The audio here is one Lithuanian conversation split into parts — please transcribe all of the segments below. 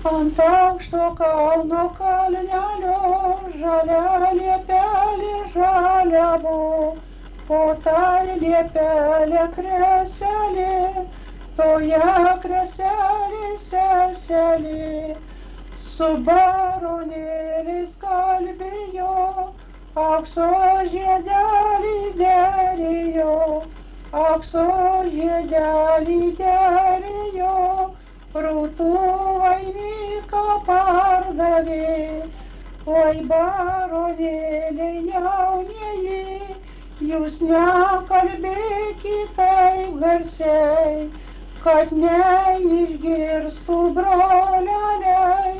Ant aukšto kalno kalnelio žalia liepelė žaliavo, po tai liepelė kreselė, toje kreselė seselė. Su baronėliais kalbėjo, aukso žiedelį derėjo, aukso žiedelį derėjo, rūtų vainiką pardavė. Oi baronėliai jaunieji, jūs nekalbėkit taip garsiai, kad neišgirstų broleliai,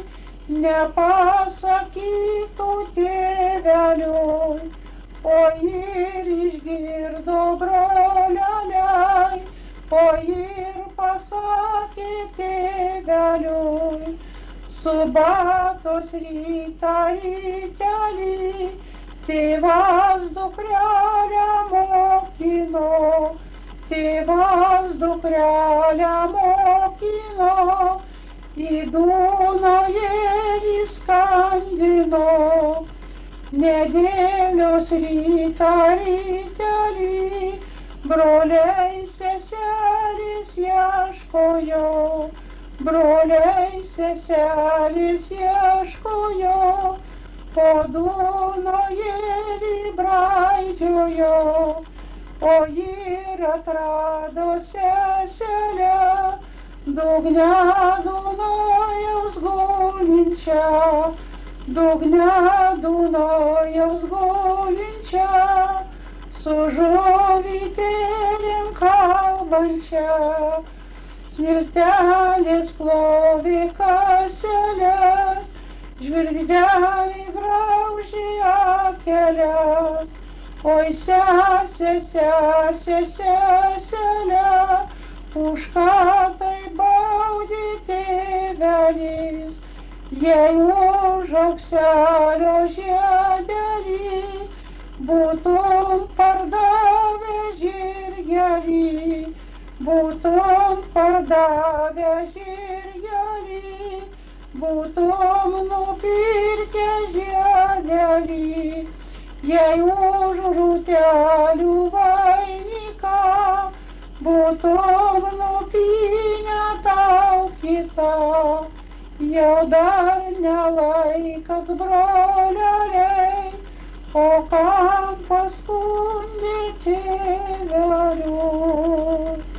nepasakytų tėveliui. O ir išgirdo broleliai, o ir pasakė tėveliui. Subatos rytą rytelį tėvas dukrelę mokino, tėvas dukrelę mokino, į Dunojėlį skandino. Nedėlios rytą rytelį broliai seselės ieškojo, broliai seselės ieškojo, po Dunojėlį braidžiojo. O ir atrado seselę, dugne Dunojaus gulinčią, dugne Dunojaus gulinčią, su žuvytėlėm kalbančią. Smiltelės plovė kaseles, žvirgždeliai graužė akeles. Oi sesė, sesė, seselė, už ką tai baudė tėvelis, jei už aukselio žiedelį būtum pardavęs žirgelį, būtum pardavęs žirgelį, būtum nupirkęs žiedelį. Jei už rūtelių vainiką būtum nupynę tau kitą, jau dar nelaikas broleliai, o kam paskundė tėvelius.